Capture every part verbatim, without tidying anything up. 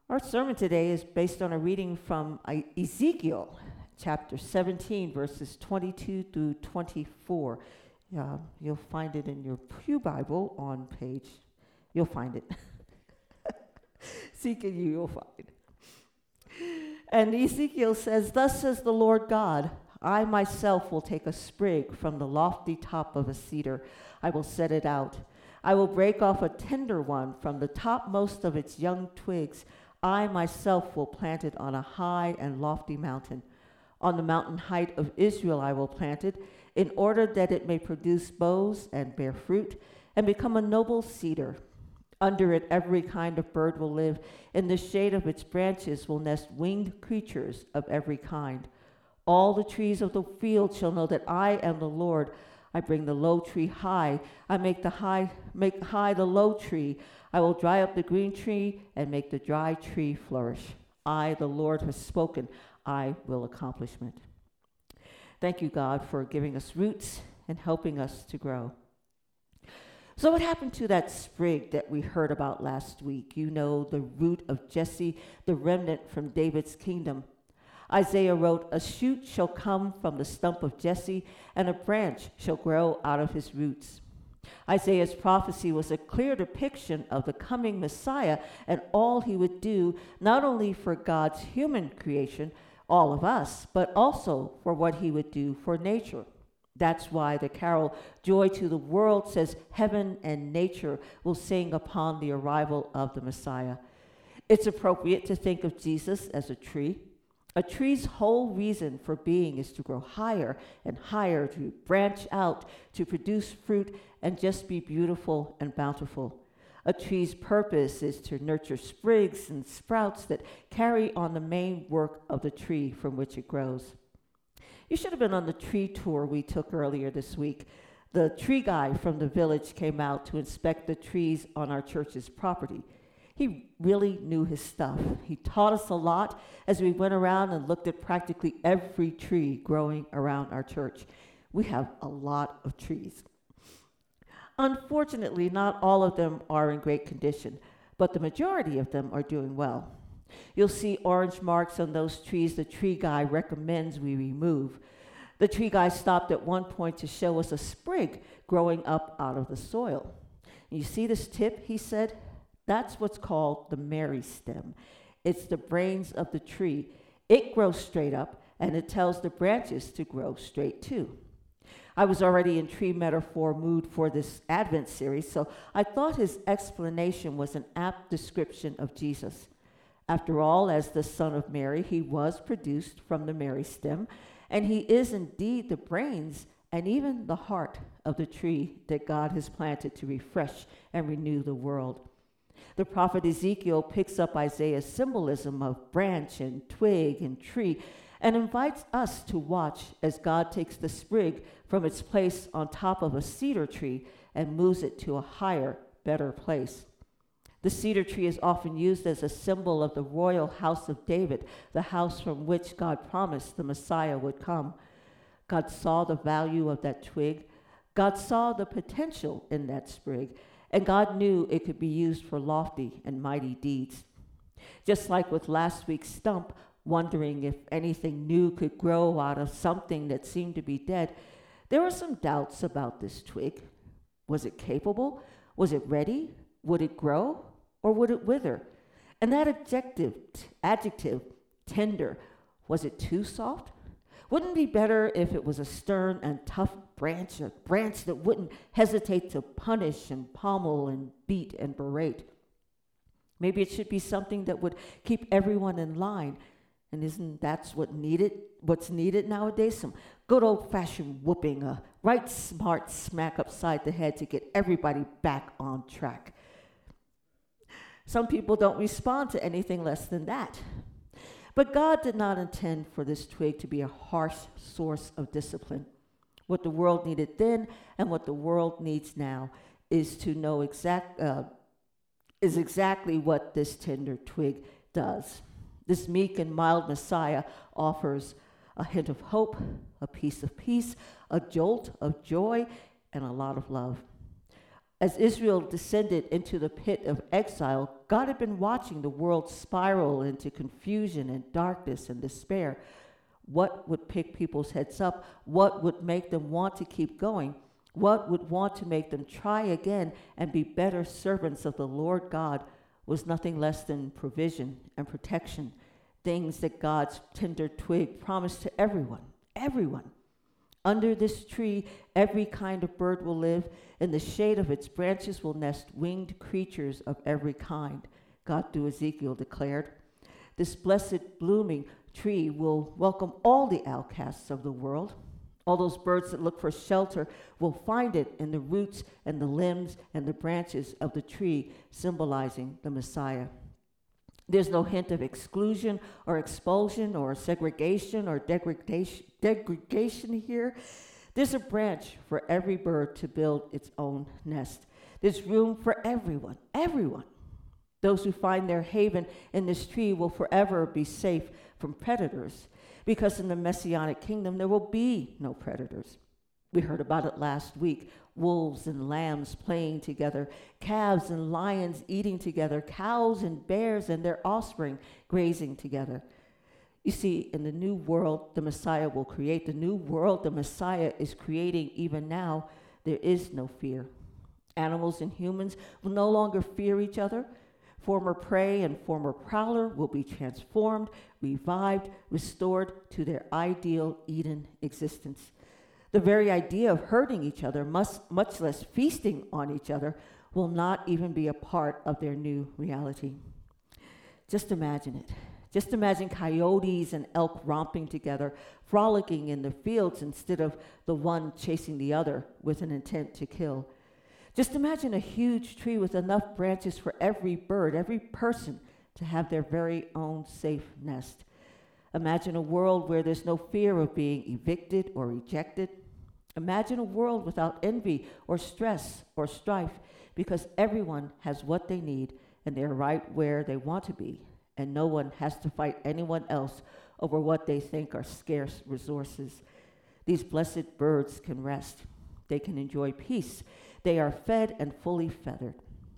Our sermon today is based on a reading from Ezekiel chapter seventeen, verses twenty-two through twenty-four. Uh, you'll find it in your Pew Bible on page, you'll find it. Seeking you, you'll find. And Ezekiel says, "Thus says the Lord God, I myself will take a sprig from the lofty top of a cedar. I will set it out. I will break off a tender one from the topmost of its young twigs. I myself will plant it on a high and lofty mountain. On the mountain height of Israel I will plant it, in order that it may produce boughs and bear fruit, and become a noble cedar. Under it every kind of bird will live. In the shade of its branches will nest winged creatures of every kind. All the trees of the field shall know that I am the Lord. I bring the low tree high. I make the high make high the low tree. I will dry up the green tree and make the dry tree flourish. I, the Lord, have spoken. I will accomplish it." Thank you, God, for giving us roots and helping us to grow. So what happened to that sprig that we heard about last week? You know, the root of Jesse, the remnant from David's kingdom. Isaiah wrote, "A shoot shall come from the stump of Jesse, and a branch shall grow out of his roots." Isaiah's prophecy was a clear depiction of the coming Messiah and all he would do, not only for God's human creation, all of us, but also for what he would do for nature. That's why the carol "Joy to the World" says heaven and nature will sing upon the arrival of the Messiah. It's appropriate to think of Jesus as a tree. A tree's whole reason for being is to grow higher and higher, to branch out, to produce fruit, and just be beautiful and bountiful. A tree's purpose is to nurture sprigs and sprouts that carry on the main work of the tree from which it grows. You should have been on the tree tour we took earlier this week. The tree guy from the village came out to inspect the trees on our church's property. He really knew his stuff. He taught us a lot as we went around and looked at practically every tree growing around our church. We have a lot of trees. Unfortunately, not all of them are in great condition, but the majority of them are doing well. You'll see orange marks on those trees the tree guy recommends we remove. The tree guy stopped at one point to show us a sprig growing up out of the soil. You see this tip, he said? That's what's called the Mary stem. It's the brains of the tree. It grows straight up, and it tells the branches to grow straight too. I was already in tree metaphor mood for this Advent series, so I thought his explanation was an apt description of Jesus. After all, as the son of Mary, he was produced from the Mary stem, and he is indeed the brains and even the heart of the tree that God has planted to refresh and renew the world. The prophet Ezekiel picks up Isaiah's symbolism of branch and twig and tree and invites us to watch as God takes the sprig from its place on top of a cedar tree and moves it to a higher, better place. The cedar tree is often used as a symbol of the royal house of David, the house from which God promised the Messiah would come. God saw the value of that twig. God saw the potential in that sprig, and God knew it could be used for lofty and mighty deeds. Just like with last week's stump, wondering if anything new could grow out of something that seemed to be dead, there were some doubts about this twig. Was it capable? Was it ready? Would it grow? Or would it wither? And that adjective, adjective, tender, was it too soft? Wouldn't it be better if it was a stern and tough branch, a branch that wouldn't hesitate to punish and pommel and beat and berate? Maybe it should be something that would keep everyone in line. And isn't that what needed, what's needed nowadays? Some good old-fashioned whooping, a right smart smack upside the head to get everybody back on track. Some people don't respond to anything less than that. But God did not intend for this twig to be a harsh source of discipline. What the world needed then and what the world needs now is to know exact uh, is exactly what this tender twig does. This meek and mild Messiah offers a hint of hope, a piece of peace, a jolt of joy, and a lot of love. As Israel descended into the pit of exile, God had been watching the world spiral into confusion and darkness and despair. What would pick people's heads up? What would make them want to keep going? What would want to make them try again and be better servants of the Lord God was nothing less than provision and protection, things that God's tender twig promised to everyone, everyone. Under this tree, every kind of bird will live. In the shade of its branches will nest winged creatures of every kind, God through Ezekiel declared. This blessed blooming tree will welcome all the outcasts of the world. All those birds that look for shelter will find it in the roots and the limbs and the branches of the tree, symbolizing the Messiah. There's no hint of exclusion or expulsion or segregation or degradation, degradation here. There's a branch for every bird to build its own nest. There's room for everyone, everyone. Those who find their haven in this tree will forever be safe from predators, because in the Messianic kingdom there will be no predators. We heard about it last week. Wolves and lambs playing together, calves and lions eating together, cows and bears and their offspring grazing together. You see, in the new world the Messiah will create, the new world the Messiah is creating even now, there is no fear. Animals and humans will no longer fear each other. Former prey and former prowler will be transformed, revived, restored to their ideal Eden existence. The very idea of hurting each other, much, much less feasting on each other, will not even be a part of their new reality. Just imagine it. Just imagine coyotes and elk romping together, frolicking in the fields instead of the one chasing the other with an intent to kill. Just imagine a huge tree with enough branches for every bird, every person to have their very own safe nest. Imagine a world where there's no fear of being evicted or rejected. Imagine a world without envy or stress or strife, because everyone has what they need and they're right where they want to be, and no one has to fight anyone else over what they think are scarce resources. These blessed birds can rest. They can enjoy peace. They are fed and fully feathered.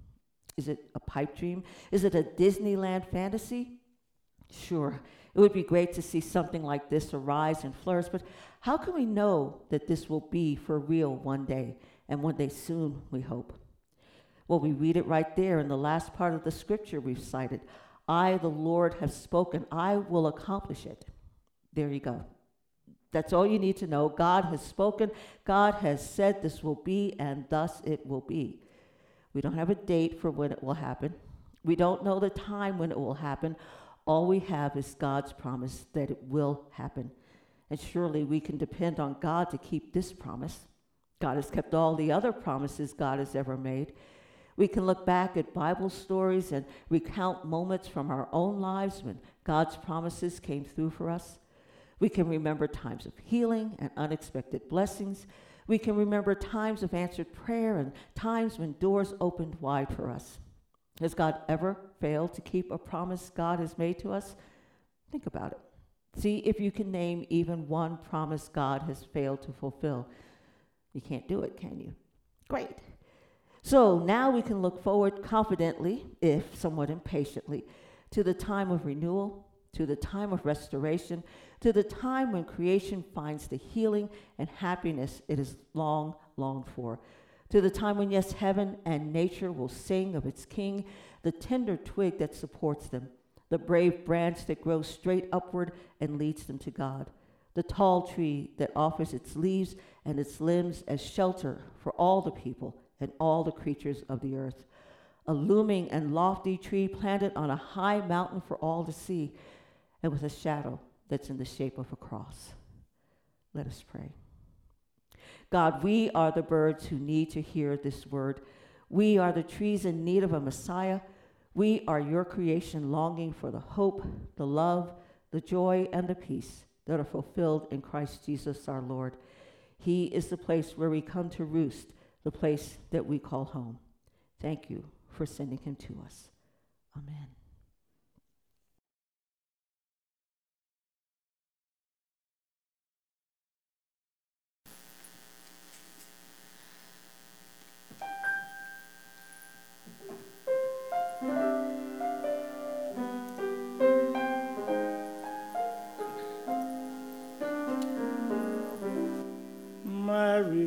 Is it a pipe dream? Is it a Disneyland fantasy? Sure, it would be great to see something like this arise and flourish, but how can we know that this will be for real one day, and one day soon, we hope? Well, we read it right there in the last part of the scripture we've cited. I, the Lord, have spoken. I will accomplish it. There you go. That's all you need to know. God has spoken. God has said this will be, and thus it will be. We don't have a date for when it will happen. We don't know the time when it will happen. All we have is God's promise that it will happen. And surely we can depend on God to keep this promise. God has kept all the other promises God has ever made. We can look back at Bible stories and recount moments from our own lives when God's promises came through for us. We can remember times of healing and unexpected blessings. We can remember times of answered prayer and times when doors opened wide for us. Has God ever failed to keep a promise God has made to us? Think about it. See if you can name even one promise God has failed to fulfill. You can't do it, can you? Great. So now we can look forward confidently, if somewhat impatiently, to the time of renewal, to the time of restoration, to the time when creation finds the healing and happiness it has long longed for, to the time when, yes, heaven and nature will sing of its King, the tender twig that supports them, the brave branch that grows straight upward and leads them to God, the tall tree that offers its leaves and its limbs as shelter for all the people and all the creatures of the earth, a looming and lofty tree planted on a high mountain for all to see, and with a shadow that's in the shape of a cross. Let us pray. God, we are the birds who need to hear this word. We are the trees in need of a Messiah. We are your creation longing for the hope, the love, the joy, and the peace that are fulfilled in Christ Jesus our Lord. He is the place where we come to roost, the place that we call home. Thank you for sending him to us. Amen.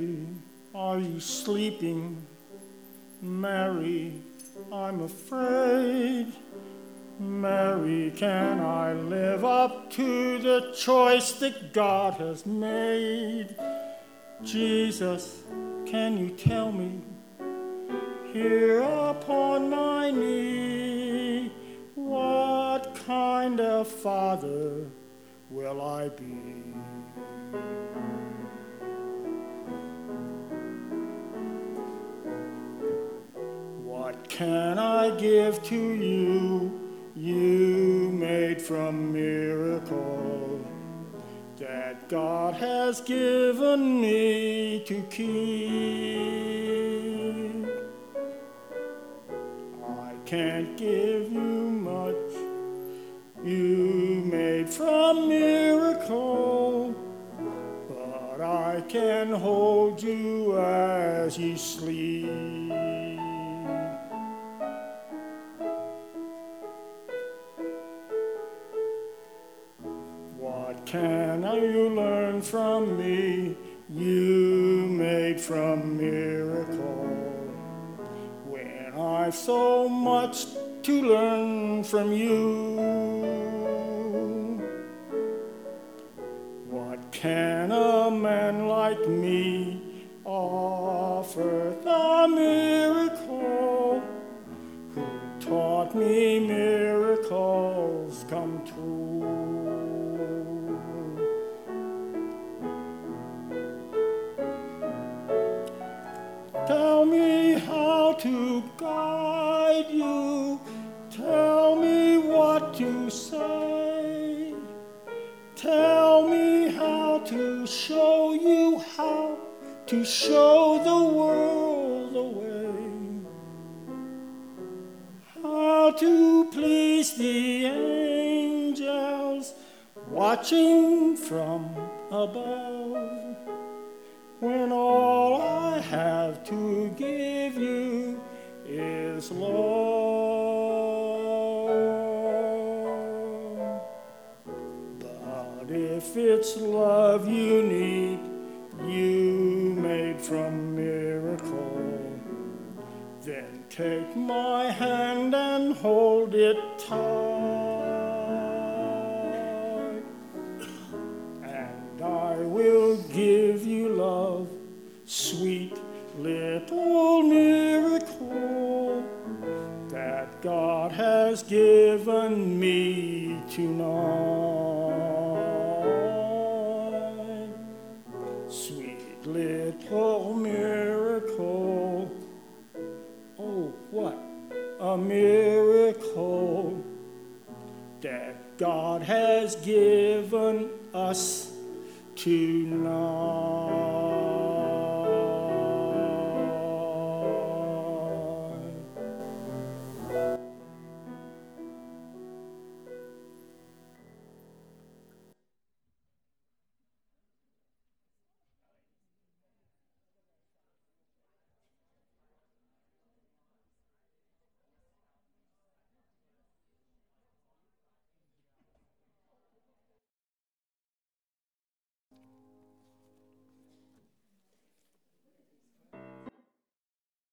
Mary, are you sleeping? Mary, I'm afraid. Mary, can I live up to the choice that God has made? Jesus, can you tell me, here upon my knee, what kind of father will I be? What can I give to you, you made from miracle, that God has given me to keep? I can't give you much, you made from miracle, but I can hold you as you sleep. What can you learn from me, you made from miracle, when I've so much to learn from you? What can a man like me offer the miracle, who taught me miracles come true? Tell me how to guide you, tell me what to say, tell me how to show you how to show the world the way, how to please the angels watching from above, when all I have to give you is love. But if it's love you need, you made from miracle, then take my hand and hold it tight, and I will give you love, sweet little miracle that God has given me tonight. Sweet little miracle, oh, what a miracle that God has given us tonight.